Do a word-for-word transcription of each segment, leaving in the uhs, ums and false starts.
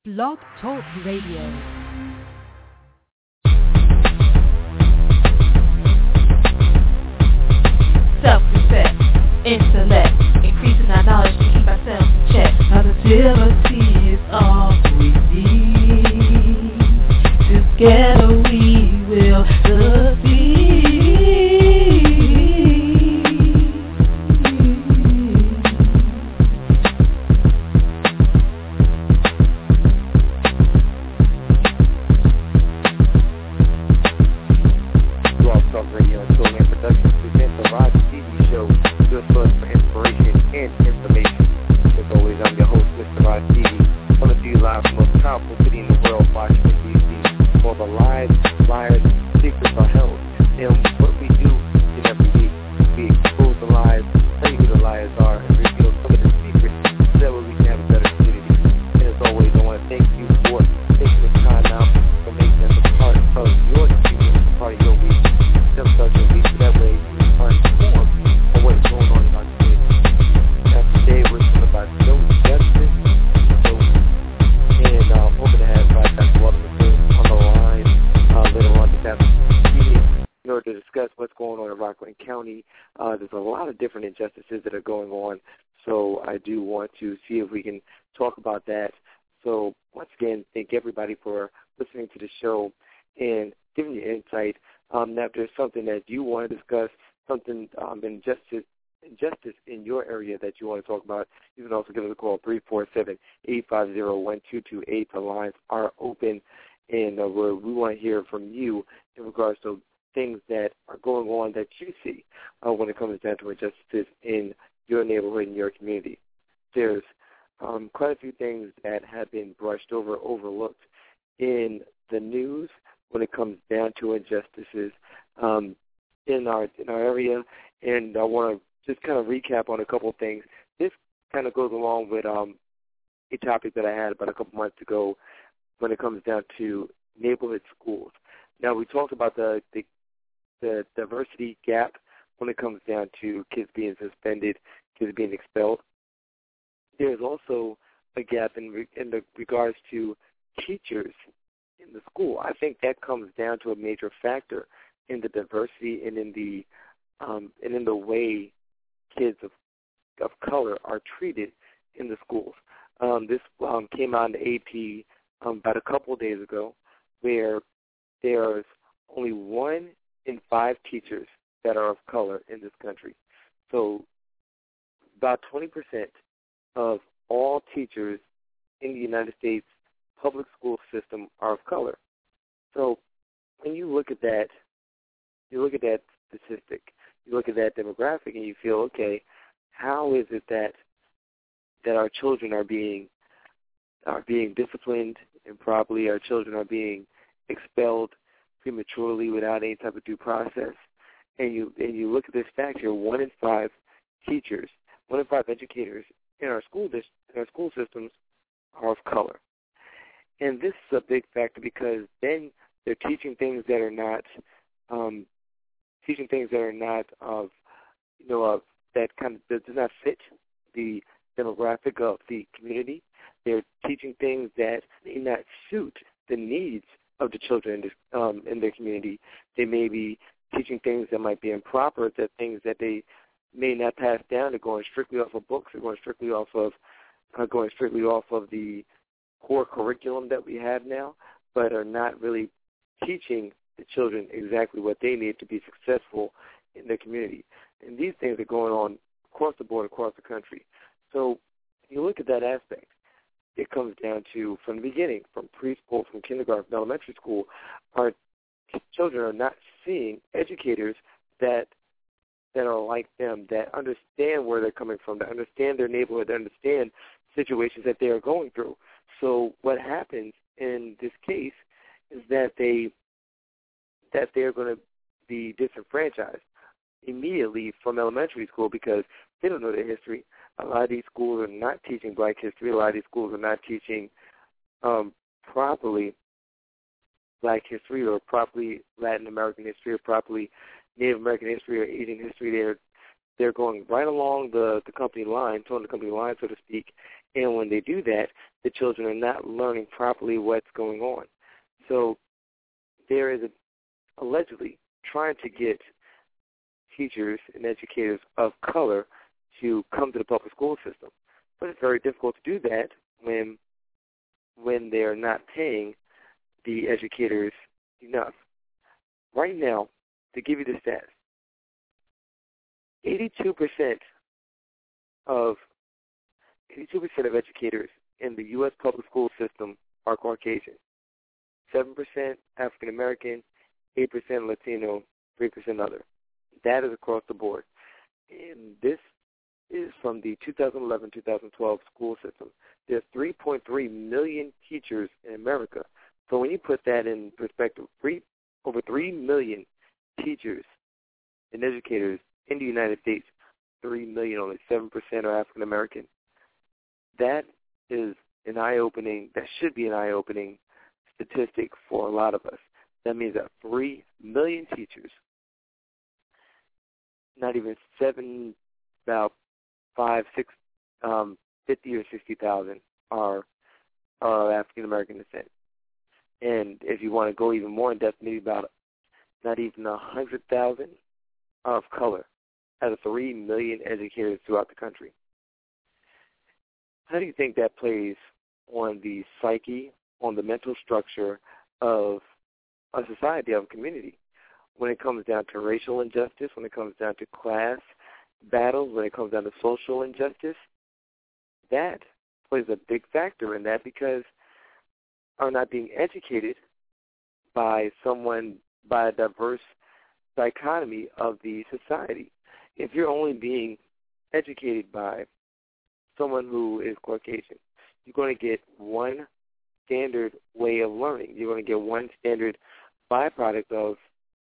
Blog Talk Radio. Self-respect, intellect, increasing our knowledge to keep ourselves in check. Positivity is all we need. Together we will succeed. Blog Talk Radio and Program Productions presents the Rod Stevie Show, your source for inspiration and information. As always, I'm your host, Mister Rod Stevie, coming to you live from the most powerful city in the world, Washington, D C, where the lies, liars, secrets are held. And what we do in every week, we expose the lies, tell you who the liars are, and reveal some of the secrets so that way we can have a better community. And as always, I want to thank you for taking the time out for making us a part of your experience, a part of your week. Just such a week, so that way you are informed on what is going on in our community. Now today we're talking about no justice, so, and uh, I'm hoping to have uh, Doctor Walter McCain on the line uh, later on this afternoon in order to discuss what's going on in Rockland County. Uh, there's a lot of different injustices that are going on, so I do want to see if we can talk about that. So once again, thank everybody for listening to the show and giving you insight. Um, now, if there's something that you want to discuss, something um, injustice, injustice in your area that you want to talk about, you can also give us a call, three four seven, eight five zero, one two two eight. The lines are open, and uh, we're, we want to hear from you in regards to things that are going on that you see uh, when it comes down to injustices in your neighborhood and your community. There's um, quite a few things that have been brushed over, overlooked in the news when it comes down to injustices um, in our in our area, and I want to just kind of recap on a couple of things. This kind of goes along with um, a topic that I had about a couple months ago when it comes down to neighborhood schools. Now, we talked about the, the, the diversity gap when it comes down to kids being suspended, kids being expelled. There's also a gap in, re, in the regards to teachers in the school. I think that comes down to a major factor in the diversity and in the um, and in the way kids of of color are treated in the schools. Um, this um, came out in the A P um, about a couple of days ago, where there's only one in five teachers that are of color in this country. So about twenty percent of all teachers in the United States public school system are of color. So when you look at that, you look at that statistic, you look at that demographic, and you feel, okay, how is it that that our children are being are being disciplined improperly? Our children are being expelled prematurely without any type of due process. And you and you look at this fact here: one in five teachers, one in five educators in our school dis- in our school systems are of color. And this is a big factor because then they're teaching things that are not, um, teaching things that are not of, you know, of that kind of that does not fit the demographic of the community. They're teaching things that may not suit the needs of the children in, this, um, in their community. They may be teaching things that might be improper, that things that they may not pass down. They're going strictly off of books. They're going strictly off of, uh, going strictly off of the core curriculum that we have now, but are not really teaching the children exactly what they need to be successful in their community. And these things are going on across the board, across the country. So you look at that aspect, it comes down to, from the beginning, from preschool, from kindergarten, from elementary school, our children are not seeing educators that that are like them, that understand where they're coming from, that understand their neighborhood, that understand situations that they are going through. So what happens in this case is that they that they're going to be disenfranchised immediately from elementary school because they don't know their history. A lot of these schools are not teaching Black history. A lot of these schools are not teaching um, properly Black history or properly Latin American history or properly Native American history or Asian history. They're they're going right along the, the company line, towing the company line, so to speak, and when they do that, the children are not learning properly what's going on. So there is a, allegedly trying to get teachers and educators of color to come to the public school system. But it's very difficult to do that when when they're not paying the educators enough. Right now, to give you the stats, eighty-two percent of eighty-two percent of educators in the U S public school system are Caucasian. seven percent African American, eight percent Latino, three percent other. That is across the board. And this is from the two thousand eleven to two thousand twelve school system. There's three point three million teachers in America. So when you put that in perspective, three, over three million teachers and educators in the United States, three million, only seven percent are African American. That is an eye-opening, that should be an eye-opening statistic for a lot of us. That means that three million teachers, not even seven, about five, six, um, fifty or sixty thousand are are African American descent. And if you want to go even more in depth, maybe about not even a hundred thousand of color out of three million educators throughout the country. How do you think that plays on the psyche, on the mental structure of a society, of a community, when it comes down to racial injustice, when it comes down to class battles, when it comes down to social injustice? That plays a big factor in that, because are not being educated by someone, by a diverse dichotomy of the society. If you're only being educated by someone who is Caucasian, you're going to get one standard way of learning. You're going to get one standard byproduct of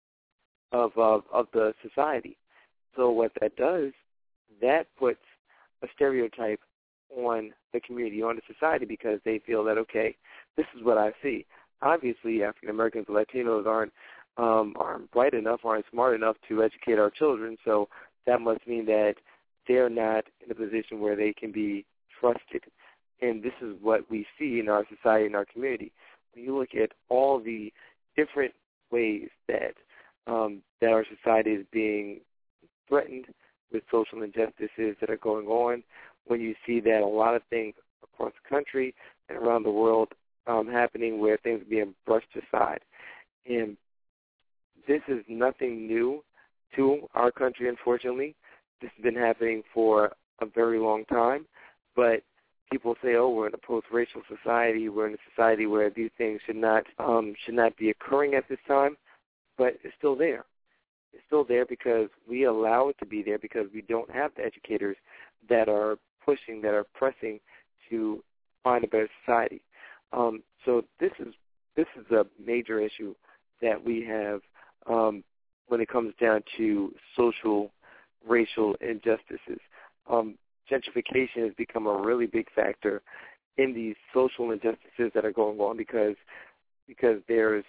of of, of the society. So what that does, that puts a stereotype on the community, on the society, because they feel that, okay, this is what I see. Obviously, African Americans and Latinos aren't um, aren't bright enough, aren't smart enough to educate our children, so that must mean that they're not in a position where they can be trusted. And this is what we see in our society, in our community. When you look at all the different ways that um, that our society is being threatened with social injustices that are going on, when you see that a lot of things across the country and around the world um, happening where things are being brushed aside. And this is nothing new to our country, unfortunately. This has been happening for a very long time, but people say, oh, we're in a post-racial society, we're in a society where these things should not um, should not be occurring at this time, but it's still there. It's still there because we allow it to be there, because we don't have the educators that are pushing, that are pressing to find a better society. Um, so this is this is a major issue that we have um, when it comes down to social, racial injustices. Um, gentrification has become a really big factor in these social injustices that are going on, because because there's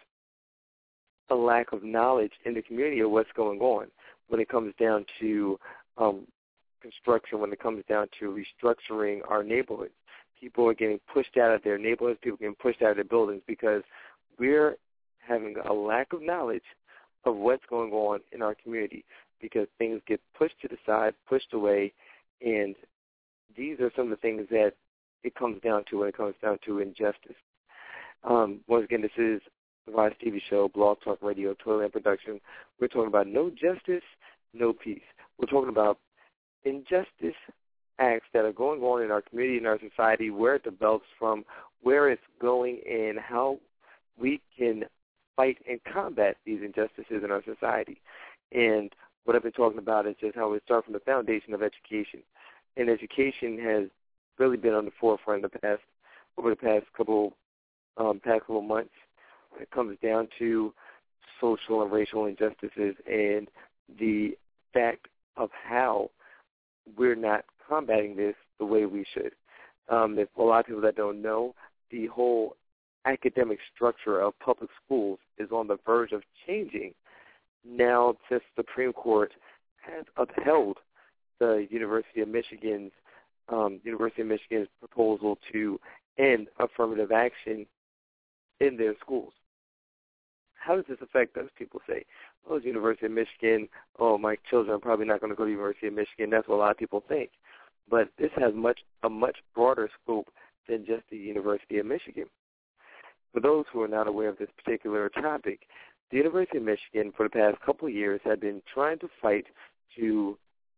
a lack of knowledge in the community of what's going on when it comes down to um, construction, when it comes down to restructuring our neighborhoods. People are getting pushed out of their neighborhoods, people are getting pushed out of their buildings, because we're having a lack of knowledge of what's going on in our community, because things get pushed to the side, pushed away, and these are some of the things that it comes down to when it comes down to injustice. Um, once again, this is the Rise T V show, Blog Talk Radio, Toyland Production. We're talking about no justice, no peace. We're talking about injustice acts that are going on in our community, in our society, where it develops from, where it's going, and how we can fight and combat these injustices in our society. And what I've been talking about is just how we start from the foundation of education. And education has really been on the forefront of the past, over the past couple, um, past couple months, when it comes down to social and racial injustices and the fact of how we're not combating this the way we should. Um, there's a lot of people that don't know, the whole academic structure of public schools is on the verge of changing now, since the Supreme Court has upheld the University of Michigan's um, University of Michigan's proposal to end affirmative action in their schools. How does this affect us? People say, oh, it's University of Michigan. Oh, my children are probably not going to go to the University of Michigan. That's what a lot of people think. But this has much a much broader scope than just the University of Michigan. For those who are not aware of this particular topic, the University of Michigan for the past couple of years had been trying to fight to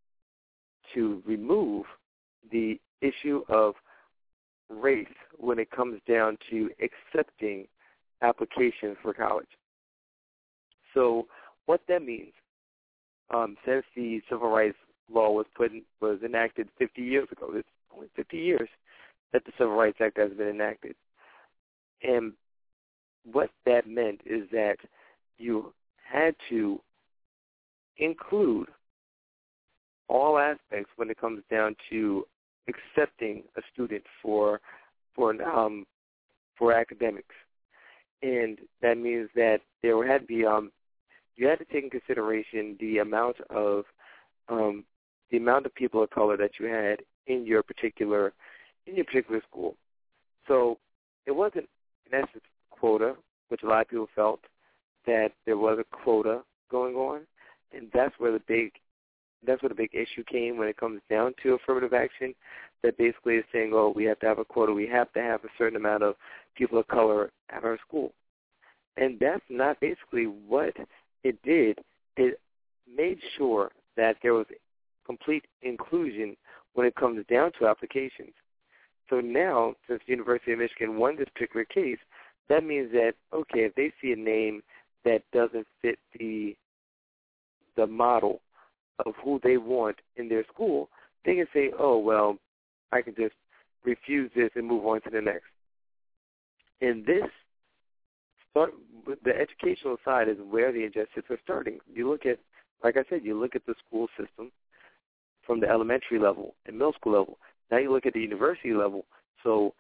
to remove the issue of race when it comes down to accepting applications for college. So what that means, um, since the Civil Rights Law was put in, was enacted fifty years ago, it's only fifty years that the Civil Rights Act has been enacted. And what that meant is that you had to include all aspects when it comes down to accepting a student for for um, for academics, and that means that there had to be um, you had to take in consideration the amount of um, the amount of people of color that you had in your particular in your particular school. So it wasn't in essence quota, which a lot of people felt that there was a quota going on, and that's where the big that's where the big issue came when it comes down to affirmative action. That basically is saying, oh, we have to have a quota, we have to have a certain amount of people of color at our school, and that's not basically what it did. It made sure that there was complete inclusion when it comes down to applications. So now, since the University of Michigan won this particular case, that means that, okay, if they see a name that doesn't fit the the model of who they want in their school, they can say, oh, well, I can just refuse this and move on to the next. And this, start, the educational side is where the injustices are starting. You look at, like I said, you look at the school system from the elementary level and middle school level. Now you look at the university level. So,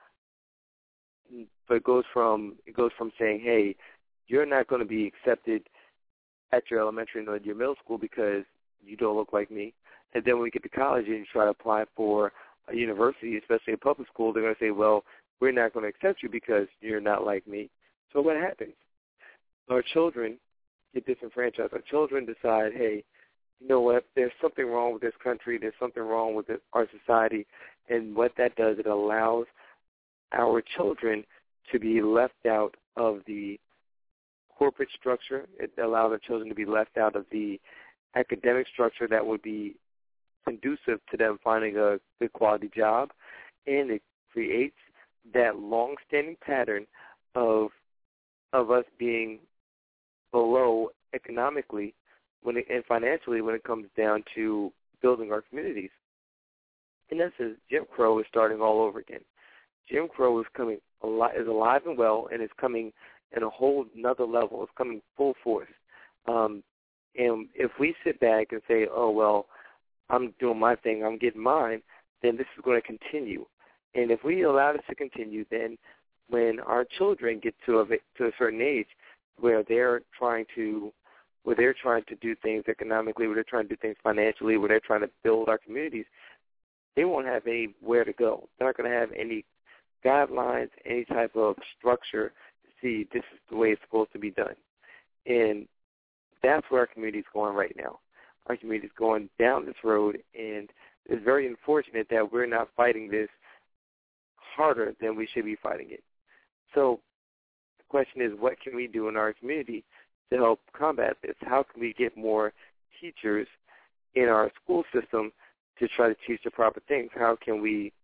but it goes from it goes from saying, hey, you're not going to be accepted at your elementary and your middle school because you don't look like me. And then when we get to college and you try to apply for a university, especially a public school, they're going to say, well, we're not going to accept you because you're not like me. So what happens? Our children get disenfranchised. Our children decide, hey, you know what, there's something wrong with this country, there's something wrong with our society, and what that does, it allows our children to be left out of the corporate structure. It allows our children to be left out of the academic structure that would be conducive to them finding a good quality job, and it creates that long-standing pattern of of us being below economically when it, and financially when it comes down to building our communities. In essence, Jim Crow is starting all over again. Jim Crow is coming ali- is alive and well, and it's coming in a whole another level. It's coming full force. Um, and if we sit back and say, oh, well, I'm doing my thing, I'm getting mine, then this is going to continue. And if we allow this to continue, then when our children get to a, to a certain age where they're trying to where they're trying to do things economically, where they're trying to do things financially, where they're trying to build our communities, they won't have anywhere to go. They're not going to have any guidelines, any type of structure to see this is the way it's supposed to be done. And that's where our community is going right now. Our community is going down this road, and it's very unfortunate that we're not fighting this harder than we should be fighting it. So the question is, what can we do in our community to help combat this? How can we get more teachers in our school system to try to teach the proper things? How can we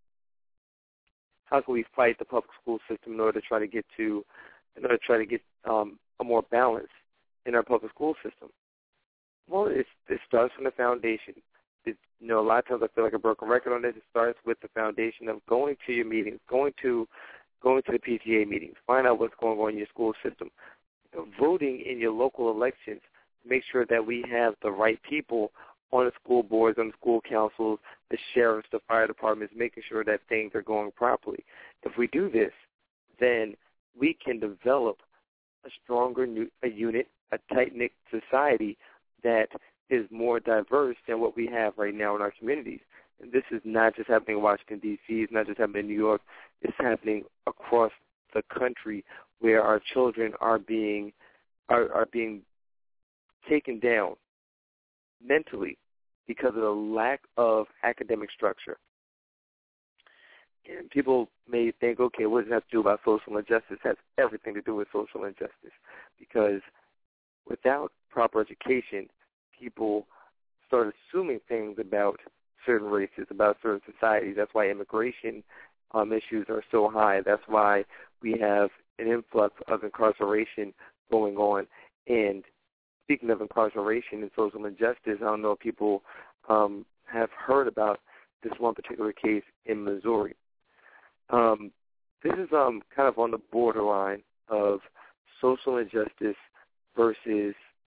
how can we fight the public school system in order to try to get to in order to try to get um, a more balance in our public school system? Well, it's, it starts from the foundation. It, you know, a lot of times I feel like a broken record on this. It starts with the foundation of going to your meetings, going to going to the P T A meetings, find out what's going on in your school system, you know, voting in your local elections, make sure that we have the right people on the school boards, on the school councils, the sheriffs, the fire departments, making sure that things are going properly. If we do this, then we can develop a stronger new, a unit, a tight-knit society that is more diverse than what we have right now in our communities. And this is not just happening in Washington, D C It's not just happening in New York. It's happening across the country where our children are being are, are being taken down mentally because of the lack of academic structure. And people may think, okay, what does it have to do about social injustice? It has everything to do with social injustice, because without proper education, people start assuming things about certain races, about certain societies. That's why immigration um, issues are so high. That's why we have an influx of incarceration going on. And speaking of incarceration and social injustice, I don't know if people um, have heard about this one particular case in Missouri. Um, this is um, kind of on the borderline of social injustice versus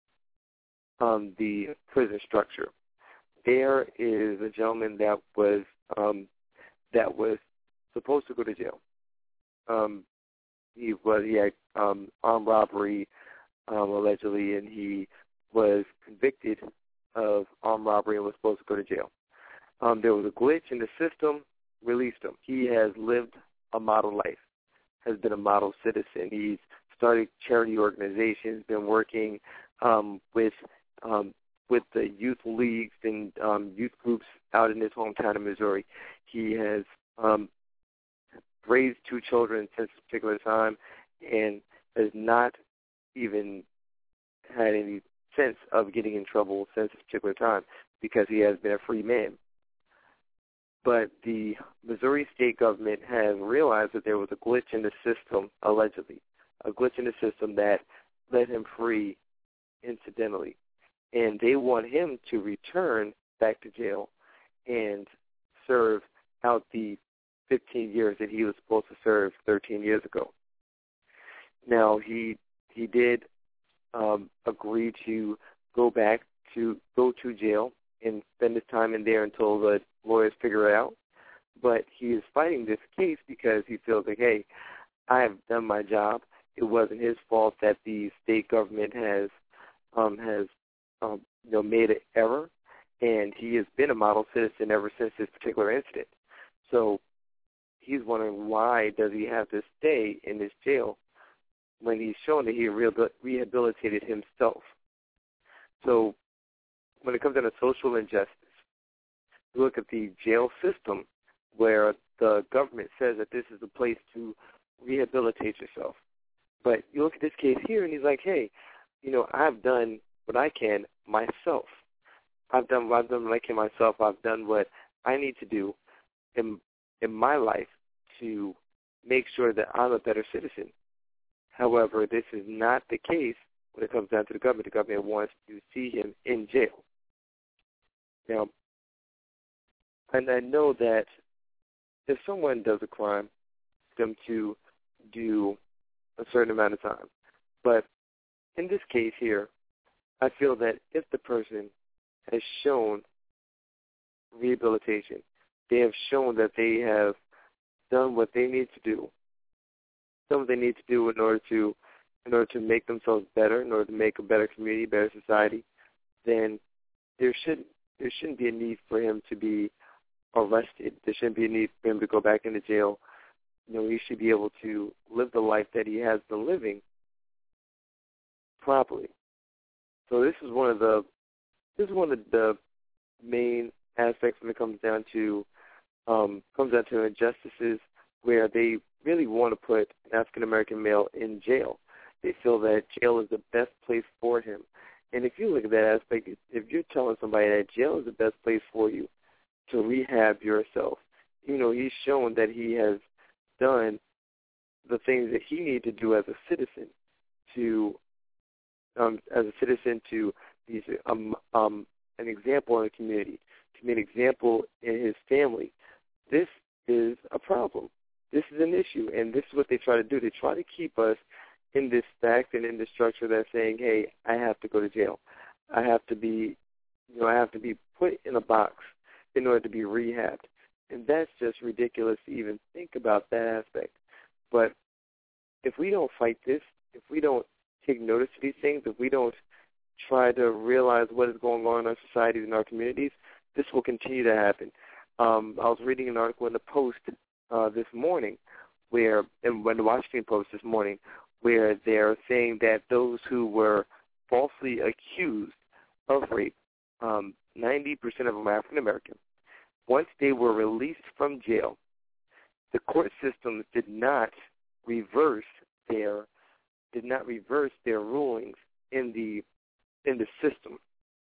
um, the prison structure. There is a gentleman that was um, that was supposed to go to jail. Um, he was he had um, armed robbery um, allegedly, and he was convicted of armed robbery and was supposed to go to jail. Um, there was a glitch in the system, released him. He has lived a model life, has been a model citizen. He's started charity organizations, been working um, with um, with the youth leagues and um, youth groups out in his hometown of Missouri. He has um, raised two children since a particular time and has not even had any sense of getting in trouble since a particular time because he has been a free man. But the Missouri state government has realized that there was a glitch in the system, allegedly, a glitch in the system that let him free incidentally. And they want him to return back to jail and serve out the fifteen years that he was supposed to serve thirteen years ago. Now, he he did um, agree to go back to go to jail and spend his time in there until the lawyers figure it out. But he is fighting this case because he feels like, hey, I have done my job. It wasn't his fault that the state government has um, has um, you know made an error, and he has been a model citizen ever since this particular incident. So he's wondering, why does he have to stay in this jail when he's shown that he rehabilitated himself? So when it comes down to social injustice, you look at the jail system where the government says that this is a place to rehabilitate yourself. But you look at this case here, and he's like, hey, you know, I've done what I can myself. I've done what I've done what I can myself. I've done what I need to do in in my life to make sure that I'm a better citizen. However, this is not the case when it comes down to the government. The government wants to see him in jail. Now, and I know that if someone does a crime, them to do a certain amount of time. But in this case here, I feel that if the person has shown rehabilitation, they have shown that they have done what they need to do, done what they need to do in order to in order to make themselves better, in order to make a better community, better society, then there shouldn't there shouldn't be a need for him to be arrested. There shouldn't be a need for him to go back into jail. You know, he should be able to live the life that he has been living properly. So this is one of the this is one of the main aspects when it comes down to um, comes down to injustices, where they really want to put an African American male in jail. They feel that jail is the best place for him. And if you look at that aspect, if you're telling somebody that jail is the best place for you to rehab yourself, you know, he's shown that he has done the things that he needed to do as a citizen to, um, as a citizen to be um, um, an example in the community, to be an example in his family. This is a problem. This is an issue, and this is what they try to do. They try to keep us in this fact and in this structure that's saying, hey, I have to go to jail. I have to be, you know, I have to be put in a box in order to be rehabbed. And that's just ridiculous to even think about that aspect. But if we don't fight this, if we don't take notice of these things, if we don't try to realize what is going on in our societies and our communities, this will continue to happen. Um, I was reading an article in the Post uh, this morning, where, in the Washington Post this morning, where they're saying that those who were falsely accused of rape, um, ninety percent of them are African American. Once they were released from jail, the court systems did not reverse their did not reverse their rulings in the in the system.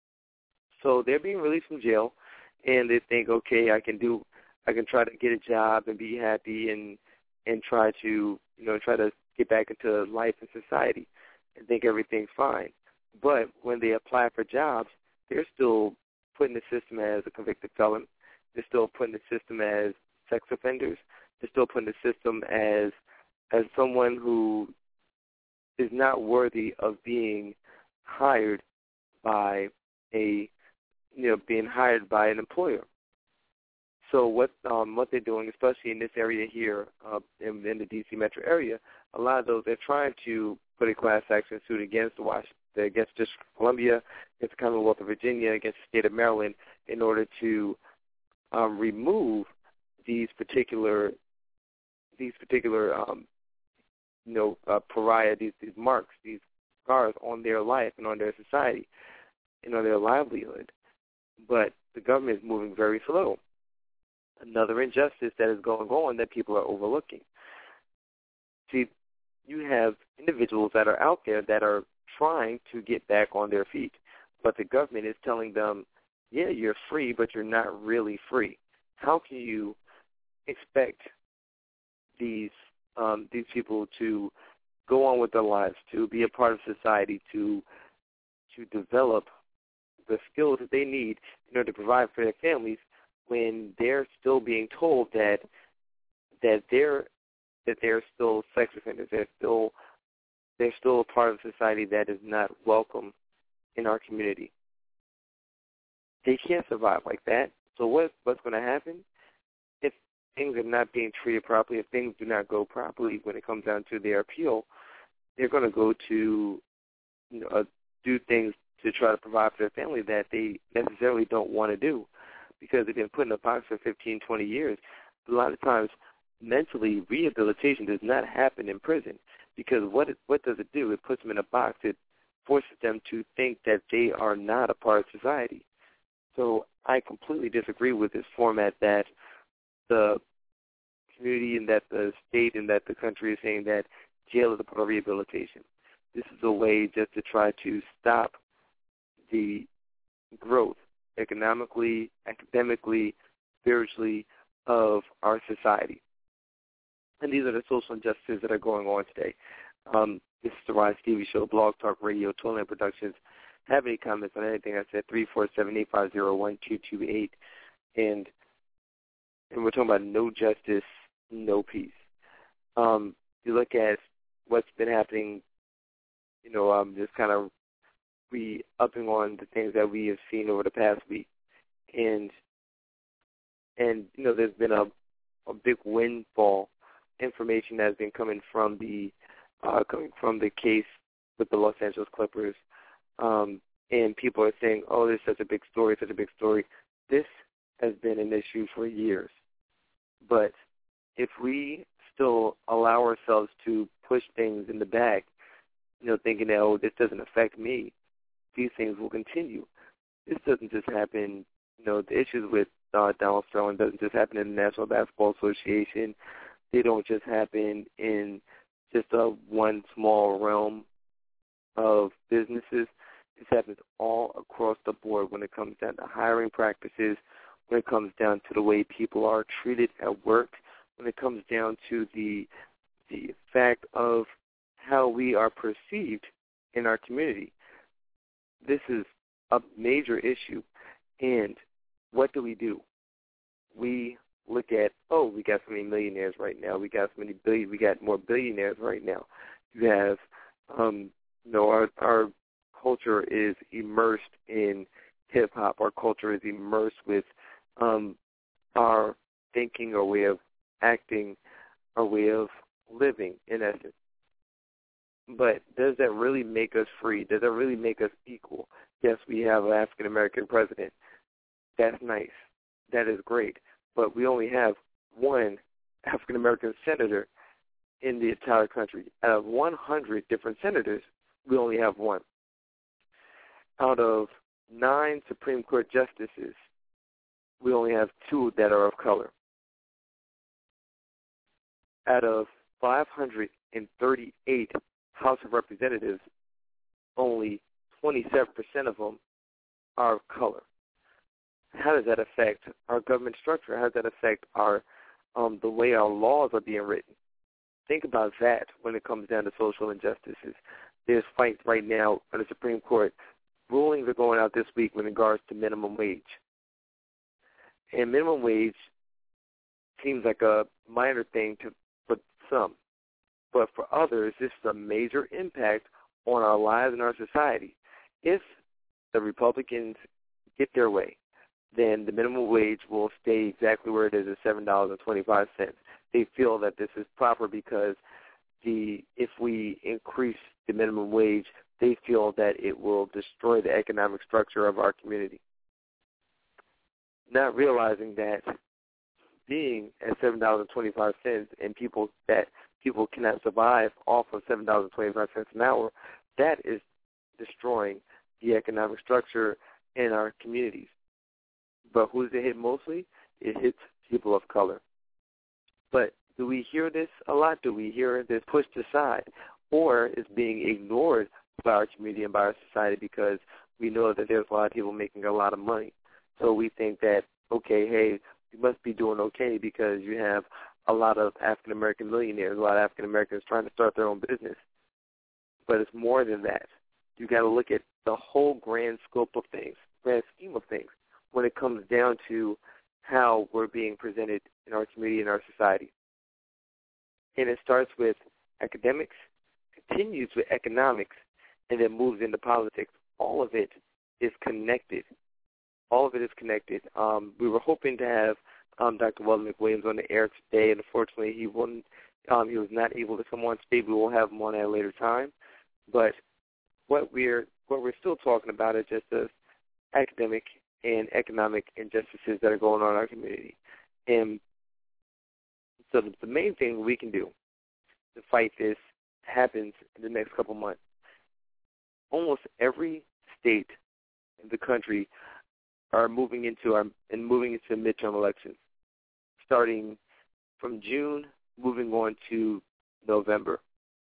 So they're being released from jail, and they think, okay, I can do, I can try to get a job and be happy, and and try to, you know, try to get back into life and society, and think everything's fine. But when they apply for jobs, they're still put in the system as a convicted felon. They're still put in the system as sex offenders. They're still put in the system as as someone who is not worthy of being hired by a, you know, being hired by an employer. So what um, what they're doing, especially in this area here, uh, in, in the D C metro area, a lot of those, they're trying to put a class action suit against the Washington, against District of Columbia, against the Commonwealth of Virginia, against the state of Maryland, in order to um, remove these particular these particular um, you know uh, pariah, these these marks, these scars on their life and on their society and on their livelihood. But the government is moving very slow. Another injustice that is going on that people are overlooking. See, you have individuals that are out there that are trying to get back on their feet, but the government is telling them, yeah, you're free, but you're not really free. How can you expect these um, these people to go on with their lives, to be a part of society, to to develop the skills that they need in order to provide for their families, when they're still being told that that they're that they're still sex offenders, they're still they're still a part of society that is not welcome in our community? They can't survive like that. So what what's going to happen if things are not being treated properly? If things do not go properly when it comes down to their appeal, they're going to go to you know uh, do things to try to provide for their family that they necessarily don't want to do, because they've been put in a box for fifteen, twenty years. A lot of times, mentally, rehabilitation does not happen in prison, because what it, what does it do? It puts them in a box. It forces them to think that they are not a part of society. So I completely disagree with this format that the community and that the state and that the country is saying that jail is a part of rehabilitation. This is a way just to try to stop the growth economically, academically, spiritually of our society. And these are the social injustices that are going on today. Um, this is the Rod Stevie Show, Blog Talk Radio, Toolman Productions. Have any comments on anything I said, three four seven, eight five zero, one two two eight. And, and we're talking about no justice, no peace. Um, you look at what's been happening, you know, um, just kind of re-upping on the things that we have seen over the past week. And, and you know, there's been a, a big windfall information that has been coming from the uh, coming from the case with the Los Angeles Clippers. Um, and people are saying, oh, this is such a big story, such a big story. This has been an issue for years. But if we still allow ourselves to push things in the back, you know, thinking that, oh, this doesn't affect me, these things will continue. This doesn't just happen, you know, the issues with uh, Donald Sterling doesn't just happen in the National Basketball Association. They don't just happen in just a one small realm of businesses. This happens all across the board when it comes down to hiring practices, when it comes down to the way people are treated at work, when it comes down to the the fact of how we are perceived in our community. This is a major issue. And what do we do? We look at, oh, we got so many millionaires right now. We got so many billion. We got more billionaires right now. You have, um, you know, our our culture is immersed in hip hop. Our culture is immersed with um, our thinking, our way of acting, our way of living, in essence. But does that really make us free? Does that really make us equal? Yes, we have an African-American president. That's nice. That is great. But we only have one African-American senator in the entire country. Out of one hundred different senators, we only have one. Out of nine Supreme Court justices, we only have two that are of color. Out of five hundred thirty-eight House of Representatives, only twenty-seven percent of them are of color. How does that affect our government structure? How does that affect our um, the way our laws are being written? Think about that when it comes down to social injustices. There's fights right now on the Supreme Court. Rulings are going out this week in regards to minimum wage. And minimum wage seems like a minor thing to for some. But for others, this is a major impact on our lives and our society. If the Republicans get their way, then the minimum wage will stay exactly where it is at seven dollars and twenty-five cents. They feel that this is proper because the if we increase the minimum wage, they feel that it will destroy the economic structure of our community. Not realizing that being at seven dollars and twenty-five cents and people that people cannot survive off of seven dollars and twenty-five cents an hour, that is destroying the economic structure in our communities. But who does it hit mostly? It hits people of color. But do we hear this a lot? Do we hear this pushed aside? Or is being ignored by our community and by our society because we know that there's a lot of people making a lot of money. So we think that, okay, hey, you must be doing okay because you have a lot of African-American millionaires, a lot of African-Americans trying to start their own business. But it's more than that. You got to look at the whole grand scope of things, grand scheme of things, when it comes down to how we're being presented in our community and our society. And it starts with academics, continues with economics, and then moves into politics. All of it is connected. All of it is connected. Um, we were hoping to have um, Doctor Weldon McWilliams on the air today, and unfortunately he wouldn't. Um, he was not able to come on stage. We will have him on at a later time. But what we're what we're still talking about is just the academic and economic injustices that are going on in our community. And so the main thing we can do to fight this happens in the next couple months. Almost every state in the country are moving into our and moving into midterm elections, starting from June, moving on to November.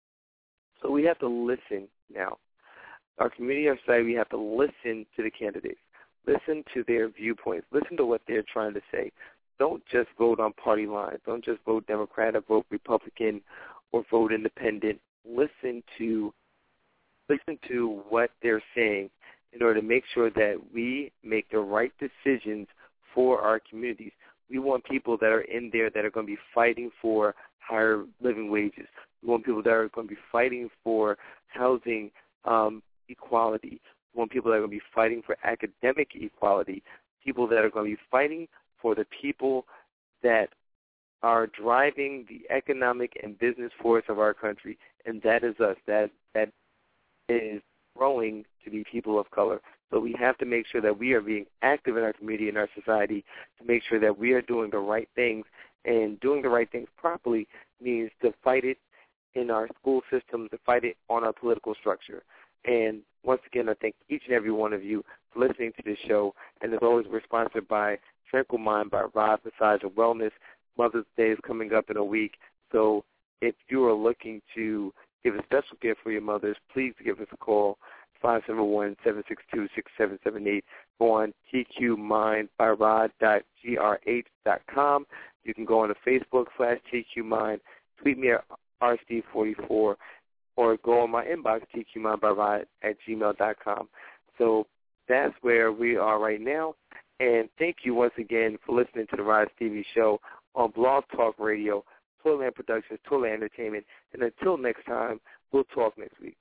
So we have to listen now. Our community, our society, we have to listen to the candidates. Listen to their viewpoints. Listen to what they're trying to say. Don't just vote on party lines. Don't just vote Democrat or vote Republican or vote independent. Listen to listen to what they're saying in order to make sure that we make the right decisions for our communities. We want people that are in there that are going to be fighting for higher living wages. We want people that are going to be fighting for housing um, equality. We want people that are going to be fighting for academic equality, people that are going to be fighting for the people that are driving the economic and business force of our country, and that is us. That that is growing to be people of color. So we have to make sure that we are being active in our community and our society to make sure that we are doing the right things, and doing the right things properly means to fight it in our school system, to fight it on our political structure. And once again, I thank each and every one of you for listening to this show. And as always, we're sponsored by Tranquil Mind by Rod Massage and Wellness. Mother's Day is coming up in a week. So if you are looking to give a special gift for your mothers, please give us a call, five seven one, seven six two, six seven seven eight. Go on T Q mind by rod dot g r h dot com. You can go on to Facebook slash T Q Mind, tweet me at R Steve forty-four, or go on my inbox, T Q mind by rod at gmail dot com. So that's where we are right now. And thank you once again for listening to the Rod Stevie Show on Blog Talk Radio, Toyland Productions, Toyland Entertainment. And until next time, we'll talk next week.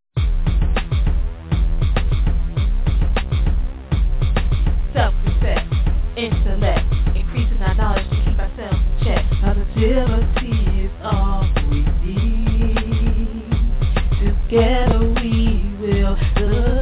Self-respect, intellect, increasing our knowledge to keep ourselves in check. Positivity is all we need to together we will. Love.